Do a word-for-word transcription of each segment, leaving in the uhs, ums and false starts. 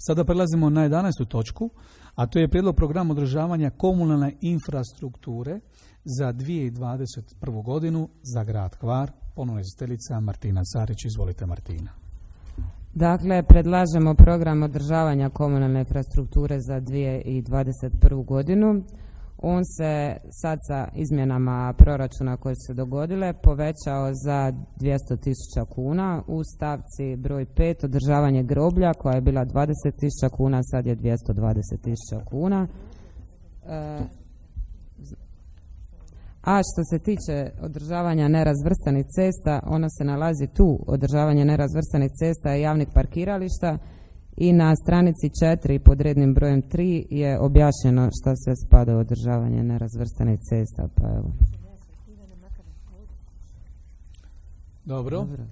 Sada prelazimo na jedanaestu točku, a to je prijedlog programa održavanja komunalne infrastrukture za dvije tisuće dvadeset prvu godinu za grad Hvar. Ponovno izvjestiteljica Martina Carić. Izvolite, Martina. Dakle, predlažemo program održavanja komunalne infrastrukture za dvije tisuće dvadeset prvu godinu. On se sad sa izmjenama proračuna koje su se dogodile povećao za dvjesto tisuća kuna u stavci broj pet održavanje groblja koja je bila dvadeset tisuća kuna, sad je dvjesto dvadeset tisuća kuna. E, a što se tiče održavanja nerazvrstanih cesta, ono se nalazi tu, održavanje nerazvrstanih cesta i javnih parkirališta, i na stranici četiri pod rednim brojem tri je objašnjeno što se spada u održavanje nerazvrstanih cesta. Pa evo. Dobro. Dobro.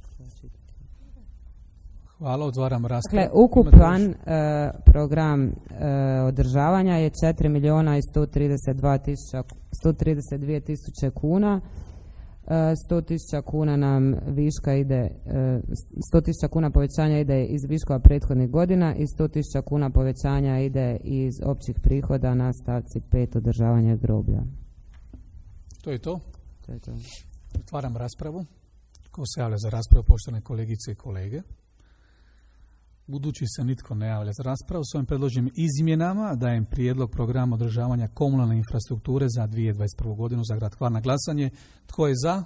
Hvala, otvaram raspravu. Dakle, ukupan uh, program uh, održavanja je četiri milijuna i sto trideset dvije tisuće kuna. sto tisuća kuna nam viška ide, sto tisuća kuna povećanja ide iz viškova prethodnih godina i sto tisuća kuna povećanja ide iz općih prihoda na stavci pet održavanje groblja. To je to? To je to. Otvaram raspravu. Ko se javlja za raspravu, poštovane kolegice i kolege? Budući se nitko ne javlja za raspravu, s ovim predloženim izmjenama dajem prijedlog programa održavanja komunalne infrastrukture za dvije tisuće dvadeset prvu godinu za grad Hvar na glasanje. Tko je za?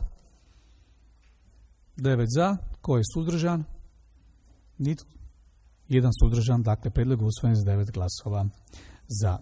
Devet za. Tko je suzdržan? Nitko. Jedan suzdržan, dakle prijedlog je usvojen s devet glasova za.